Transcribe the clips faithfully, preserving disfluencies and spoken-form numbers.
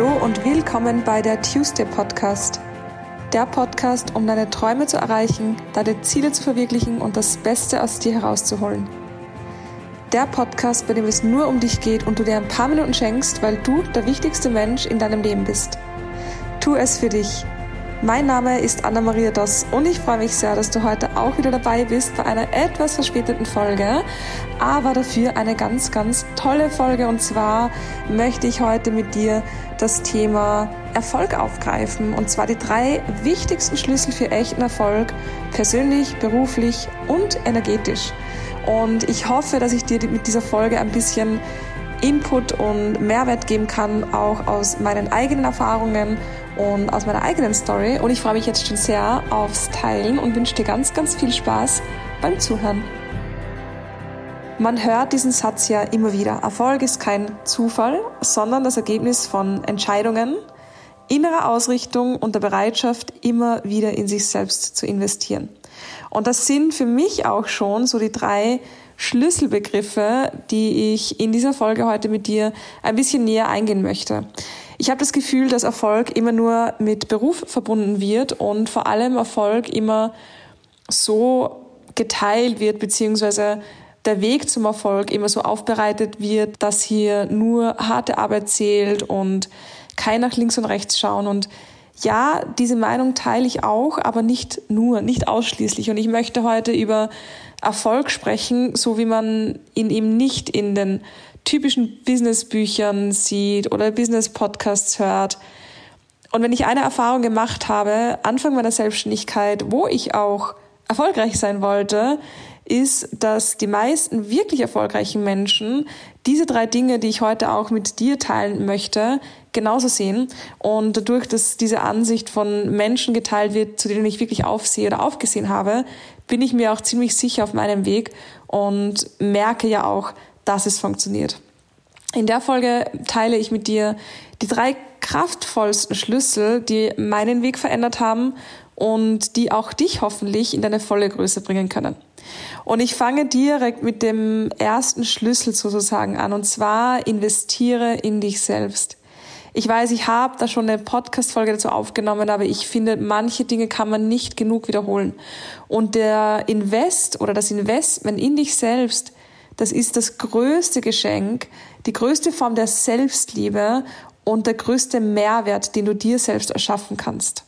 Hallo und willkommen bei der Tuesday Podcast. Der Podcast, um deine Träume zu erreichen, deine Ziele zu verwirklichen und das Beste aus dir herauszuholen. Der Podcast, bei dem es nur um dich geht und du dir ein paar Minuten schenkst, weil du der wichtigste Mensch in deinem Leben bist. Tu es für dich. Mein Name ist Anna-Maria Doss und ich freue mich sehr, dass du heute auch wieder dabei bist bei einer etwas verspäteten Folge, aber dafür eine ganz, ganz tolle Folge. Und zwar möchte ich heute mit dir das Thema Erfolg aufgreifen, und zwar die drei wichtigsten Schlüssel für echten Erfolg, persönlich, beruflich und energetisch. Und ich hoffe, dass ich dir mit dieser Folge ein bisschen Input und Mehrwert geben kann, auch aus meinen eigenen Erfahrungen und aus meiner eigenen Story. Und ich freue mich jetzt schon sehr aufs Teilen und wünsche dir ganz, ganz viel Spaß beim Zuhören. Man hört diesen Satz ja immer wieder. Erfolg ist kein Zufall, sondern das Ergebnis von Entscheidungen, innerer Ausrichtung und der Bereitschaft, immer wieder in sich selbst zu investieren. Und das sind für mich auch schon so die drei Schlüsselbegriffe, die ich in dieser Folge heute mit dir ein bisschen näher eingehen möchte. Ich habe das Gefühl, dass Erfolg immer nur mit Beruf verbunden wird und vor allem Erfolg immer so geteilt wird, beziehungsweise der Weg zum Erfolg immer so aufbereitet wird, dass hier nur harte Arbeit zählt und kein nach links und rechts schauen. Und ja, diese Meinung teile ich auch, aber nicht nur, nicht ausschließlich. Und ich möchte heute über Erfolg sprechen, so wie man ihn eben nicht in den typischen Businessbüchern sieht oder Business-Podcasts hört. Und wenn ich eine Erfahrung gemacht habe, Anfang meiner Selbstständigkeit, wo ich auch erfolgreich sein wollte, ist, dass die meisten wirklich erfolgreichen Menschen diese drei Dinge, die ich heute auch mit dir teilen möchte, genauso sehen. Und dadurch, dass diese Ansicht von Menschen geteilt wird, zu denen ich wirklich aufsehe oder aufgesehen habe, bin ich mir auch ziemlich sicher auf meinem Weg und merke ja auch, dass es funktioniert. In der Folge teile ich mit dir die drei kraftvollsten Schlüssel, die meinen Weg verändert haben und die auch dich hoffentlich in deine volle Größe bringen können. Und ich fange direkt mit dem ersten Schlüssel sozusagen an, und zwar investiere in dich selbst. Ich weiß, ich habe da schon eine Podcast-Folge dazu aufgenommen, aber ich finde, manche Dinge kann man nicht genug wiederholen. Und der Invest oder das Investment in dich selbst, das ist das größte Geschenk, die größte Form der Selbstliebe und der größte Mehrwert, den du dir selbst erschaffen kannst.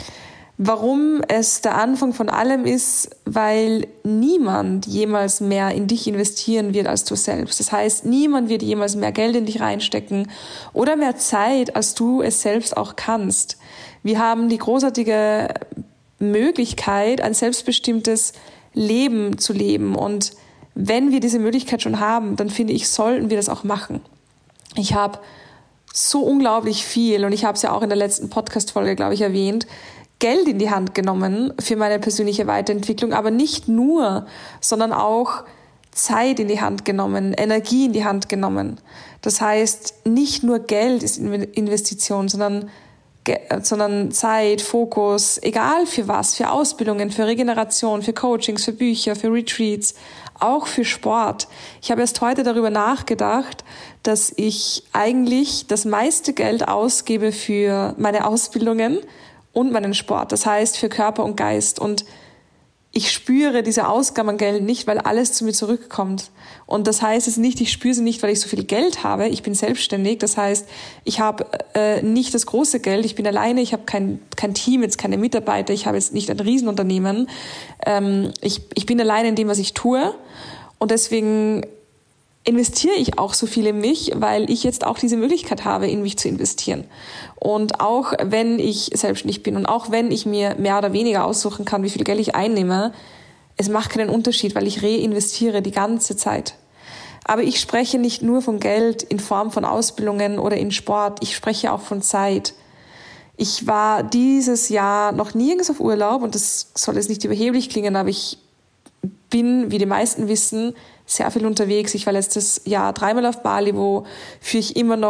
Warum es der Anfang von allem ist, weil niemand jemals mehr in dich investieren wird als du selbst. Das heißt, niemand wird jemals mehr Geld in dich reinstecken oder mehr Zeit, als du es selbst auch kannst. Wir haben die großartige Möglichkeit, ein selbstbestimmtes Leben zu leben, und wenn wir diese Möglichkeit schon haben, dann finde ich, sollten wir das auch machen. Ich habe so unglaublich viel, und ich habe es ja auch in der letzten Podcast-Folge, glaube ich, erwähnt, Geld in die Hand genommen für meine persönliche Weiterentwicklung, aber nicht nur, sondern auch Zeit in die Hand genommen, Energie in die Hand genommen. Das heißt, nicht nur Geld ist Investition, sondern, sondern Zeit, Fokus, egal für was, für Ausbildungen, für Regeneration, für Coachings, für Bücher, für Retreats, auch für Sport. Ich habe erst heute darüber nachgedacht, dass ich eigentlich das meiste Geld ausgebe für meine Ausbildungen und meinen Sport, das heißt für Körper und Geist. Und ich spüre diese Ausgaben an Geld nicht, weil alles zu mir zurückkommt. Und das heißt es nicht, ich spüre sie nicht, weil ich so viel Geld habe. Ich bin selbstständig, das heißt, ich habe äh, nicht das große Geld, ich bin alleine, ich habe kein kein Team, jetzt keine Mitarbeiter, ich habe jetzt nicht ein Riesenunternehmen. Ähm, ich ich bin alleine in dem, was ich tue, und deswegen investiere ich auch so viel in mich, weil ich jetzt auch diese Möglichkeit habe, in mich zu investieren. Und auch wenn ich selbstständig bin und auch wenn ich mir mehr oder weniger aussuchen kann, wie viel Geld ich einnehme, es macht keinen Unterschied, weil ich reinvestiere die ganze Zeit. Aber ich spreche nicht nur von Geld in Form von Ausbildungen oder in Sport, ich spreche auch von Zeit. Ich war dieses Jahr noch nirgends auf Urlaub, und das soll jetzt nicht überheblich klingen, aber ich bin, wie die meisten wissen, sehr viel unterwegs. Ich war letztes Jahr dreimal auf Bali, wofür ich immer noch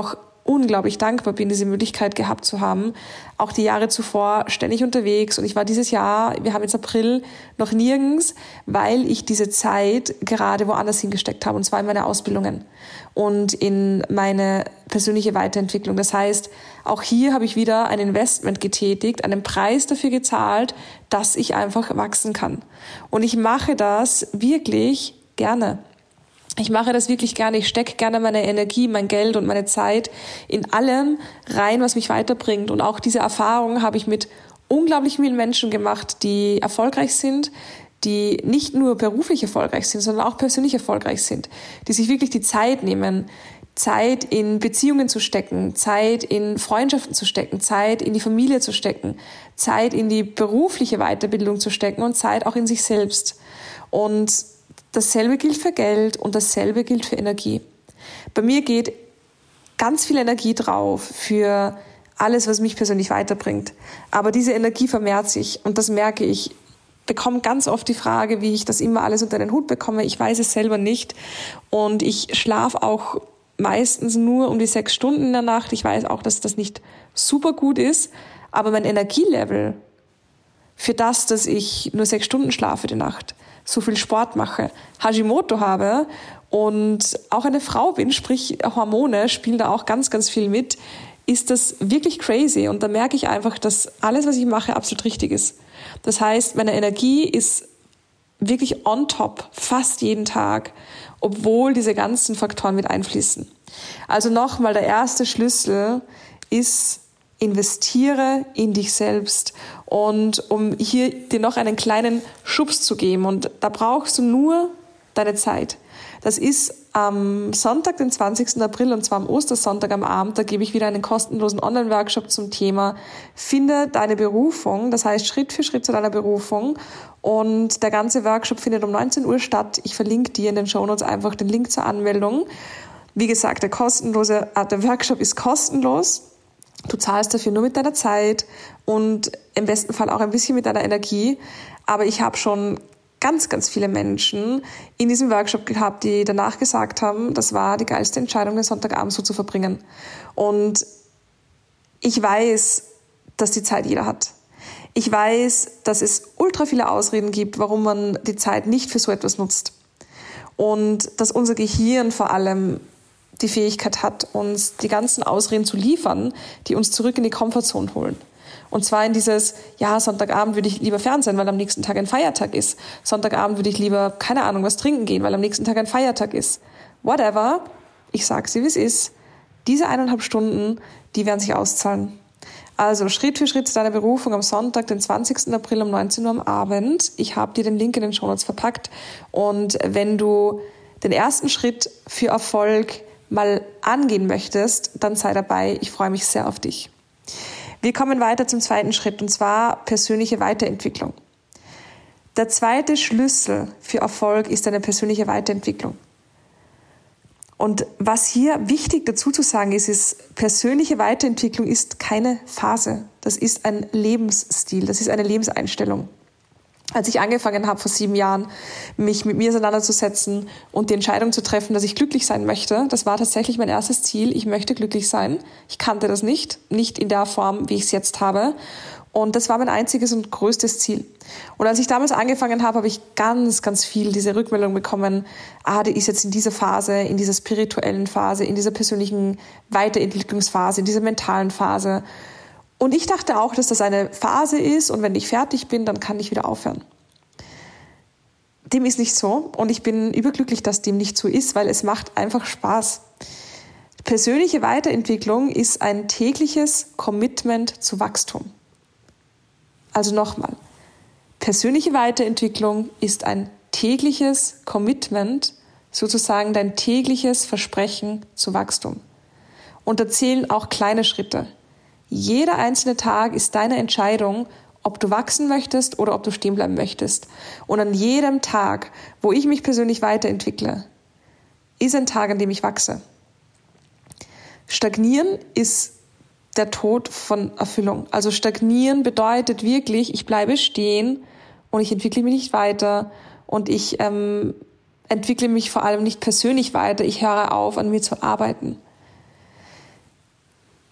unglaublich dankbar bin, diese Möglichkeit gehabt zu haben. Auch die Jahre zuvor ständig unterwegs und ich war dieses Jahr, wir haben jetzt April, noch nirgends, weil ich diese Zeit gerade woanders hingesteckt habe, und zwar in meine Ausbildungen und in meine persönliche Weiterentwicklung. Das heißt, auch hier habe ich wieder ein Investment getätigt, einen Preis dafür gezahlt, dass ich einfach wachsen kann. Und ich mache das wirklich gerne. Ich mache das wirklich gerne. Ich stecke gerne meine Energie, mein Geld und meine Zeit in allem rein, was mich weiterbringt. Und auch diese Erfahrung habe ich mit unglaublich vielen Menschen gemacht, die erfolgreich sind, die nicht nur beruflich erfolgreich sind, sondern auch persönlich erfolgreich sind, die sich wirklich die Zeit nehmen, Zeit in Beziehungen zu stecken, Zeit in Freundschaften zu stecken, Zeit in die Familie zu stecken, Zeit in die berufliche Weiterbildung zu stecken und Zeit auch in sich selbst. Und dasselbe gilt für Geld und dasselbe gilt für Energie. Bei mir geht ganz viel Energie drauf für alles, was mich persönlich weiterbringt. Aber diese Energie vermehrt sich und das merke ich. Ich bekomme ganz oft die Frage, wie ich das immer alles unter den Hut bekomme. Ich weiß es selber nicht und ich schlafe auch meistens nur um die sechs Stunden in der Nacht. Ich weiß auch, dass das nicht super gut ist, aber mein Energielevel für das, dass ich nur sechs Stunden schlafe die Nacht, so viel Sport mache, Hashimoto habe und auch eine Frau bin, sprich Hormone spielen da auch ganz, ganz viel mit, ist das wirklich crazy. Und da merke ich einfach, dass alles, was ich mache, absolut richtig ist. Das heißt, meine Energie ist wirklich on top, fast jeden Tag, obwohl diese ganzen Faktoren mit einfließen. Also nochmal, der erste Schlüssel ist, investiere in dich selbst. Und um hier dir noch einen kleinen Schubs zu geben, und da brauchst du nur deine Zeit. Das ist am Sonntag, den zwanzigsten April, und zwar am Ostersonntag am Abend, da gebe ich wieder einen kostenlosen Online-Workshop zum Thema Finde deine Berufung, das heißt Schritt für Schritt zu deiner Berufung. Und der ganze Workshop findet um neunzehn Uhr statt. Ich verlinke dir in den Shownotes einfach den Link zur Anmeldung. Wie gesagt, der kostenlose, der Workshop ist kostenlos. Du zahlst dafür nur mit deiner Zeit und im besten Fall auch ein bisschen mit deiner Energie. Aber ich habe schon ganz, ganz viele Menschen in diesem Workshop gehabt, die danach gesagt haben, das war die geilste Entscheidung, den Sonntagabend so zu verbringen. Und ich weiß, dass die Zeit jeder hat. Ich weiß, dass es ultra viele Ausreden gibt, warum man die Zeit nicht für so etwas nutzt. Und dass unser Gehirn vor allem die Fähigkeit hat, uns die ganzen Ausreden zu liefern, die uns zurück in die Komfortzone holen. Und zwar in dieses, ja, Sonntagabend würde ich lieber Fernsehen, weil am nächsten Tag ein Feiertag ist. Sonntagabend würde ich lieber, keine Ahnung, was trinken gehen, weil am nächsten Tag ein Feiertag ist. Whatever, ich sag's dir, wie es ist. Diese eineinhalb Stunden, die werden sich auszahlen. Also Schritt für Schritt zu deiner Berufung am Sonntag, den zwanzigsten April um neunzehn Uhr am Abend. Ich habe dir den Link in den Shownotes verpackt. Und wenn du den ersten Schritt für Erfolg mal angehen möchtest, dann sei dabei. Ich freue mich sehr auf dich. Wir kommen weiter zum zweiten Schritt, und zwar persönliche Weiterentwicklung. Der zweite Schlüssel für Erfolg ist eine persönliche Weiterentwicklung. Und was hier wichtig dazu zu sagen ist, ist, persönliche Weiterentwicklung ist keine Phase. Das ist ein Lebensstil, das ist eine Lebenseinstellung. Als ich angefangen habe vor sieben Jahren, mich mit mir auseinanderzusetzen und die Entscheidung zu treffen, dass ich glücklich sein möchte, das war tatsächlich mein erstes Ziel. Ich möchte glücklich sein. Ich kannte das nicht, nicht in der Form, wie ich es jetzt habe. Und das war mein einziges und größtes Ziel. Und als ich damals angefangen habe, habe ich ganz, ganz viel diese Rückmeldung bekommen, ah, die ist jetzt in dieser Phase, in dieser spirituellen Phase, in dieser persönlichen Weiterentwicklungsphase, in dieser mentalen Phase. Und ich dachte auch, dass das eine Phase ist und wenn ich fertig bin, dann kann ich wieder aufhören. Dem ist nicht so und ich bin überglücklich, dass dem nicht so ist, weil es macht einfach Spaß. Persönliche Weiterentwicklung ist ein tägliches Commitment zu Wachstum. Also nochmal, persönliche Weiterentwicklung ist ein tägliches Commitment, sozusagen dein tägliches Versprechen zu Wachstum. Und da zählen auch kleine Schritte. Jeder einzelne Tag ist deine Entscheidung, ob du wachsen möchtest oder ob du stehen bleiben möchtest. Und an jedem Tag, wo ich mich persönlich weiterentwickle, ist ein Tag, an dem ich wachse. Stagnieren ist der Tod von Erfüllung. Also stagnieren bedeutet wirklich, ich bleibe stehen und ich entwickle mich nicht weiter und ich ähm, entwickle mich vor allem nicht persönlich weiter. Ich höre auf, an mir zu arbeiten.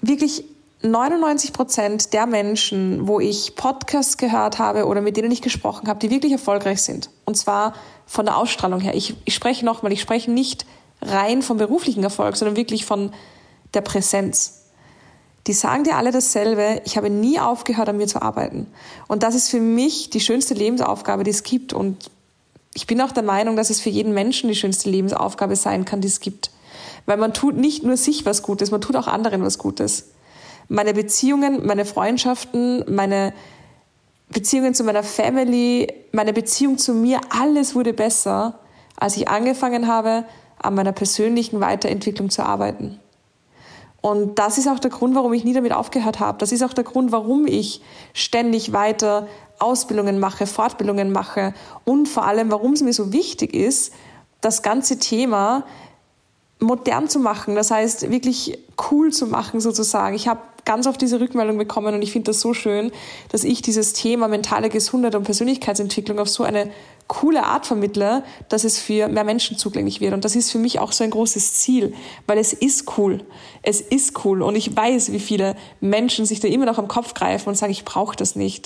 wirklich neunundneunzig Prozent der Menschen, wo ich Podcasts gehört habe oder mit denen ich gesprochen habe, die wirklich erfolgreich sind. Und zwar von der Ausstrahlung her. Ich, ich spreche nochmal, ich spreche nicht rein vom beruflichen Erfolg, sondern wirklich von der Präsenz. Die sagen dir alle dasselbe: Ich habe nie aufgehört, an mir zu arbeiten. Und das ist für mich die schönste Lebensaufgabe, die es gibt. Und ich bin auch der Meinung, dass es für jeden Menschen die schönste Lebensaufgabe sein kann, die es gibt. Weil man tut nicht nur sich was Gutes, man tut auch anderen was Gutes. Meine Beziehungen, meine Freundschaften, meine Beziehungen zu meiner Family, meine Beziehung zu mir, alles wurde besser, als ich angefangen habe, an meiner persönlichen Weiterentwicklung zu arbeiten. Und das ist auch der Grund, warum ich nie damit aufgehört habe. Das ist auch der Grund, warum ich ständig weiter Ausbildungen mache, Fortbildungen mache und vor allem, warum es mir so wichtig ist, das ganze Thema modern zu machen, das heißt wirklich cool zu machen sozusagen. Ich habe ganz oft diese Rückmeldung bekommen und ich finde das so schön, dass ich dieses Thema mentale Gesundheit und Persönlichkeitsentwicklung auf so eine coole Art vermittle, dass es für mehr Menschen zugänglich wird. Und das ist für mich auch so ein großes Ziel, weil es ist cool. Es ist cool und ich weiß, wie viele Menschen sich da immer noch am Kopf greifen und sagen, ich brauche das nicht.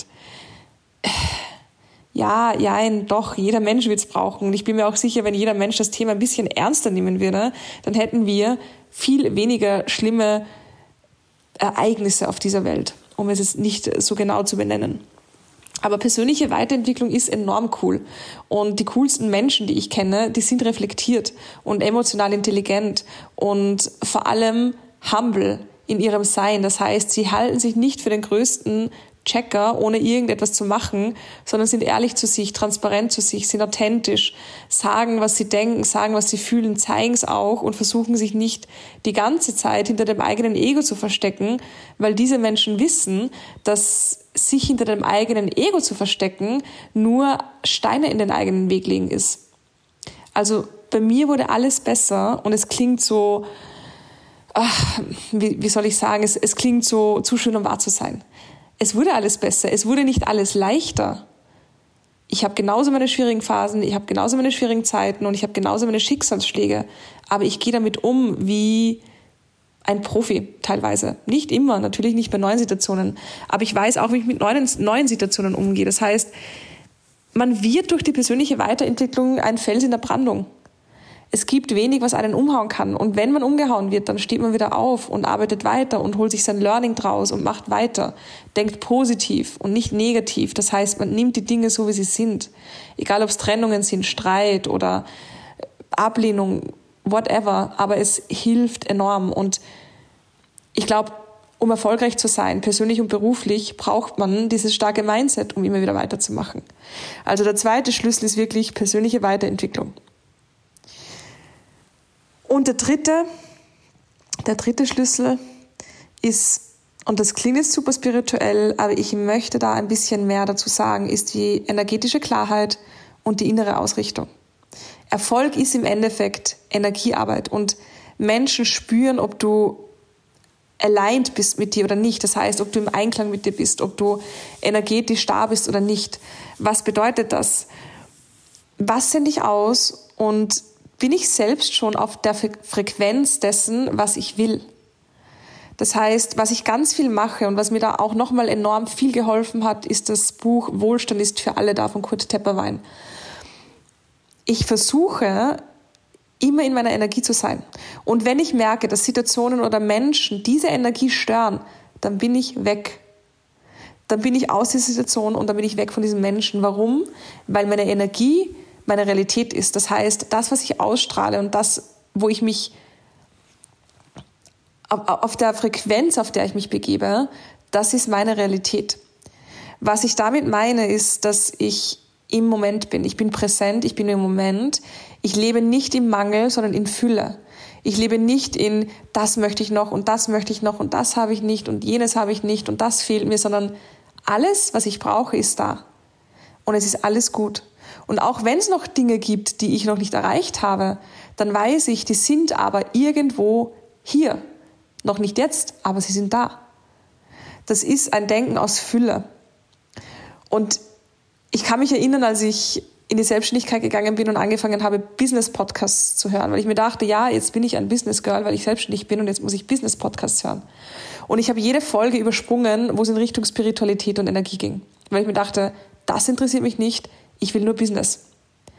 Ja, ja, doch, jeder Mensch wird es brauchen. Und ich bin mir auch sicher, wenn jeder Mensch das Thema ein bisschen ernster nehmen würde, dann hätten wir viel weniger schlimme Ereignisse auf dieser Welt, um es jetzt nicht so genau zu benennen. Aber persönliche Weiterentwicklung ist enorm cool. Und die coolsten Menschen, die ich kenne, die sind reflektiert und emotional intelligent und vor allem humble in ihrem Sein. Das heißt, sie halten sich nicht für den größten Checker, ohne irgendetwas zu machen, sondern sind ehrlich zu sich, transparent zu sich, sind authentisch, sagen, was sie denken, sagen, was sie fühlen, zeigen es auch und versuchen sich nicht die ganze Zeit hinter dem eigenen Ego zu verstecken, weil diese Menschen wissen, dass sich hinter dem eigenen Ego zu verstecken nur Steine in den eigenen Weg legen ist. Also bei mir wurde alles besser und es klingt so, ach, wie, wie soll ich sagen, es, es klingt so zu schön, um wahr zu sein. Es wurde alles besser, es wurde nicht alles leichter. Ich habe genauso meine schwierigen Phasen, ich habe genauso meine schwierigen Zeiten und ich habe genauso meine Schicksalsschläge. Aber ich gehe damit um wie ein Profi teilweise. Nicht immer, natürlich nicht bei neuen Situationen. Aber ich weiß auch, wie ich mit neuen, neuen Situationen umgehe. Das heißt, man wird durch die persönliche Weiterentwicklung ein Fels in der Brandung. Es gibt wenig, was einen umhauen kann. Und wenn man umgehauen wird, dann steht man wieder auf und arbeitet weiter und holt sich sein Learning draus und macht weiter. Denkt positiv und nicht negativ. Das heißt, man nimmt die Dinge so, wie sie sind. Egal, ob es Trennungen sind, Streit oder Ablehnung, whatever. Aber es hilft enorm. Und ich glaube, um erfolgreich zu sein, persönlich und beruflich, braucht man dieses starke Mindset, um immer wieder weiterzumachen. Also der zweite Schlüssel ist wirklich persönliche Weiterentwicklung. Und der dritte, der dritte Schlüssel ist, und das klingt jetzt super spirituell, aber ich möchte da ein bisschen mehr dazu sagen, ist die energetische Klarheit und die innere Ausrichtung. Erfolg ist im Endeffekt Energiearbeit und Menschen spüren, ob du aligned bist mit dir oder nicht. Das heißt, ob du im Einklang mit dir bist, ob du energetisch da bist oder nicht. Was bedeutet das? Was sende ich aus und bin ich selbst schon auf der Frequenz dessen, was ich will? Das heißt, was ich ganz viel mache und was mir da auch nochmal enorm viel geholfen hat, ist das Buch Wohlstand ist für alle da von Kurt Tepperwein. Ich versuche, immer in meiner Energie zu sein. Und wenn ich merke, dass Situationen oder Menschen diese Energie stören, dann bin ich weg. Dann bin ich aus dieser Situation und dann bin ich weg von diesen Menschen. Warum? Weil meine Energie meine Realität ist. Das heißt, das, was ich ausstrahle und das, wo ich mich auf der Frequenz, auf der ich mich begebe, das ist meine Realität. Was ich damit meine, ist, dass ich im Moment bin. Ich bin präsent, ich bin im Moment. Ich lebe nicht im Mangel, sondern in Fülle. Ich lebe nicht in, das möchte ich noch und das möchte ich noch und das habe ich nicht und jenes habe ich nicht und das fehlt mir, sondern alles, was ich brauche, ist da. Und es ist alles gut. Und auch wenn es noch Dinge gibt, die ich noch nicht erreicht habe, dann weiß ich, die sind aber irgendwo hier. Noch nicht jetzt, aber sie sind da. Das ist ein Denken aus Fülle. Und ich kann mich erinnern, als ich in die Selbstständigkeit gegangen bin und angefangen habe, Business-Podcasts zu hören, weil ich mir dachte, ja, jetzt bin ich ein Business-Girl, weil ich selbstständig bin und jetzt muss ich Business-Podcasts hören. Und ich habe jede Folge übersprungen, wo es in Richtung Spiritualität und Energie ging. Weil ich mir dachte, das interessiert mich nicht, ich will nur Business.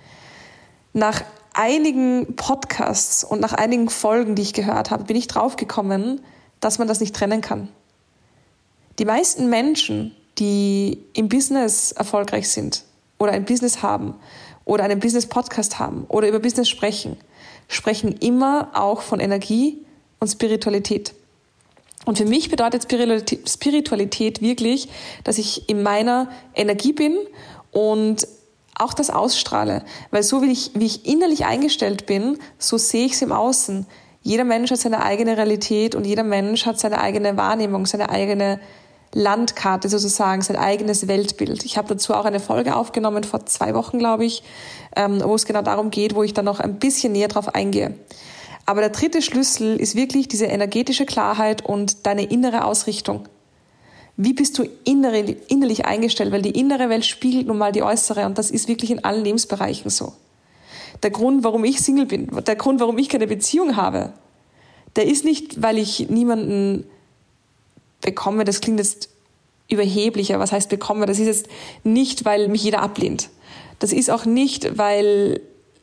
Nach einigen Podcasts und nach einigen Folgen, die ich gehört habe, bin ich draufgekommen, dass man das nicht trennen kann. Die meisten Menschen, die im Business erfolgreich sind oder ein Business haben oder einen Business-Podcast haben oder über Business sprechen, sprechen immer auch von Energie und Spiritualität. Und für mich bedeutet Spiritualität wirklich, dass ich in meiner Energie bin und auch das ausstrahle. Weil so wie ich, wie ich innerlich eingestellt bin, so sehe ich es im Außen. Jeder Mensch hat seine eigene Realität und jeder Mensch hat seine eigene Wahrnehmung, seine eigene Landkarte sozusagen, sein eigenes Weltbild. Ich habe dazu auch eine Folge aufgenommen, vor zwei Wochen, glaube ich, ähm, wo es genau darum geht, wo ich dann noch ein bisschen näher drauf eingehe. Aber der dritte Schlüssel ist wirklich diese energetische Klarheit und deine innere Ausrichtung. Wie bist du innere, innerlich eingestellt? Weil die innere Welt spiegelt nun mal die äußere und das ist wirklich in allen Lebensbereichen so. Der Grund, warum ich Single bin, der Grund, warum ich keine Beziehung habe, der ist nicht, weil ich niemanden bekomme, das klingt jetzt überheblicher, was heißt bekomme, das ist jetzt nicht, weil mich jeder ablehnt. Das ist auch nicht, weil,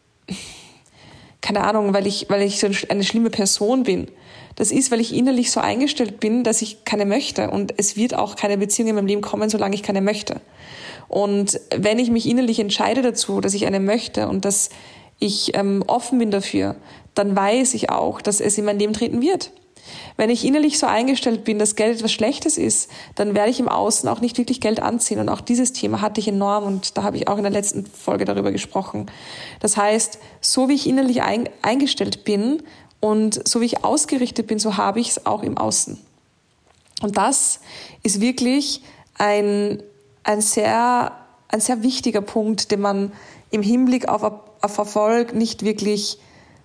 keine Ahnung, weil ich, weil ich so eine schlimme Person bin. Das ist, weil ich innerlich so eingestellt bin, dass ich keine möchte. Und es wird auch keine Beziehung in meinem Leben kommen, solange ich keine möchte. Und wenn ich mich innerlich entscheide dazu, dass ich eine möchte und dass ich ähm, offen bin dafür, dann weiß ich auch, dass es in mein Leben treten wird. Wenn ich innerlich so eingestellt bin, dass Geld etwas Schlechtes ist, dann werde ich im Außen auch nicht wirklich Geld anziehen. Und auch dieses Thema hatte ich enorm und da habe ich auch in der letzten Folge darüber gesprochen. Das heißt, so wie ich innerlich ein, eingestellt bin und so wie ich ausgerichtet bin, so habe ich es auch im Außen. Und das ist wirklich ein, ein, sehr, ein sehr wichtiger Punkt, den man im Hinblick auf, auf Erfolg nicht wirklich,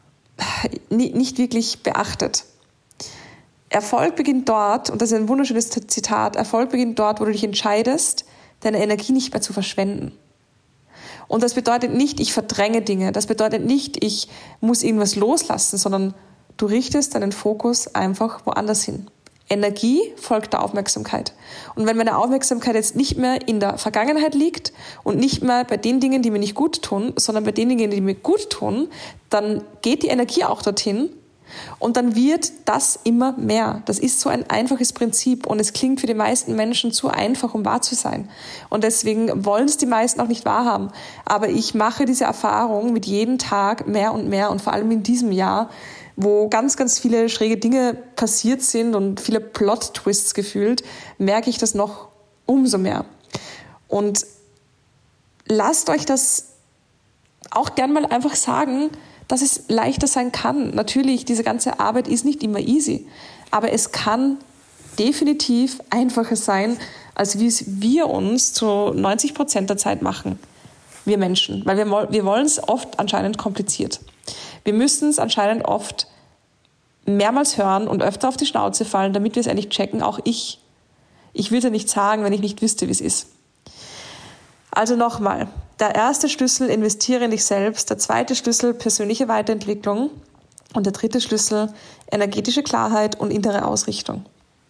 nicht wirklich beachtet. Erfolg beginnt dort, und das ist ein wunderschönes Zitat, Erfolg beginnt dort, wo du dich entscheidest, deine Energie nicht mehr zu verschwenden. Und das bedeutet nicht, ich verdränge Dinge, das bedeutet nicht, ich muss irgendwas loslassen, sondern du richtest deinen Fokus einfach woanders hin. Energie folgt der Aufmerksamkeit. Und wenn meine Aufmerksamkeit jetzt nicht mehr in der Vergangenheit liegt und nicht mehr bei den Dingen, die mir nicht gut tun, sondern bei den Dingen, die mir gut tun, dann geht die Energie auch dorthin. Und dann wird das immer mehr. Das ist so ein einfaches Prinzip und es klingt für die meisten Menschen zu einfach, um wahr zu sein. Und deswegen wollen es die meisten auch nicht wahrhaben. Aber ich mache diese Erfahrung mit jedem Tag mehr und mehr und vor allem in diesem Jahr, wo ganz, ganz viele schräge Dinge passiert sind und viele Plot-Twists gefühlt, merke ich das noch umso mehr. Und lasst euch das auch gern mal einfach sagen, dass es leichter sein kann. Natürlich, diese ganze Arbeit ist nicht immer easy, aber es kann definitiv einfacher sein, als wie es wir uns zu neunzig Prozent der Zeit machen, wir Menschen. Weil wir, wir wollen es oft anscheinend kompliziert. Wir müssen es anscheinend oft mehrmals hören und öfter auf die Schnauze fallen, damit wir es endlich checken, auch ich. Ich würde ja nicht sagen, wenn ich nicht wüsste, wie es ist. Also nochmal, der erste Schlüssel, investiere in dich selbst, der zweite Schlüssel, persönliche Weiterentwicklung und der dritte Schlüssel, energetische Klarheit und innere Ausrichtung.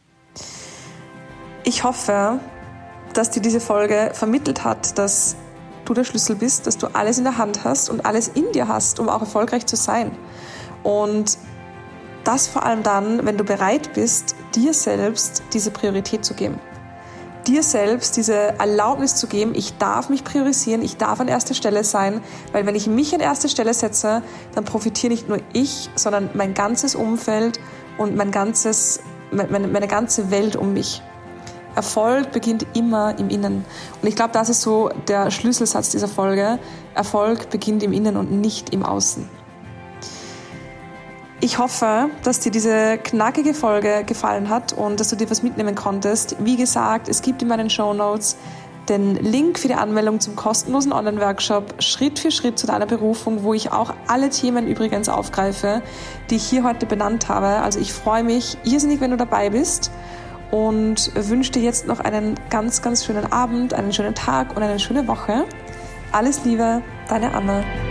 Ich hoffe, dass dir diese Folge vermittelt hat, dass du der Schlüssel bist, dass du alles in der Hand hast und alles in dir hast, um auch erfolgreich zu sein. Und das vor allem dann, wenn du bereit bist, dir selbst diese Priorität zu geben. Dir selbst diese Erlaubnis zu geben, ich darf mich priorisieren, ich darf an erster Stelle sein, weil wenn ich mich an erste Stelle setze, dann profitiere nicht nur ich, sondern mein ganzes Umfeld und mein ganzes, meine, meine ganze Welt um mich. Erfolg beginnt immer im Innen. Und ich glaube, das ist so der Schlüsselsatz dieser Folge. Erfolg beginnt im Innen und nicht im Außen. Ich hoffe, dass dir diese knackige Folge gefallen hat und dass du dir was mitnehmen konntest. Wie gesagt, es gibt in meinen Shownotes den Link für die Anmeldung zum kostenlosen Online-Workshop Schritt für Schritt zu deiner Berufung, wo ich auch alle Themen übrigens aufgreife, die ich hier heute benannt habe. Also ich freue mich irrsinnig, wenn du dabei bist und wünsche dir jetzt noch einen ganz, ganz schönen Abend, einen schönen Tag und eine schöne Woche. Alles Liebe, deine Anna.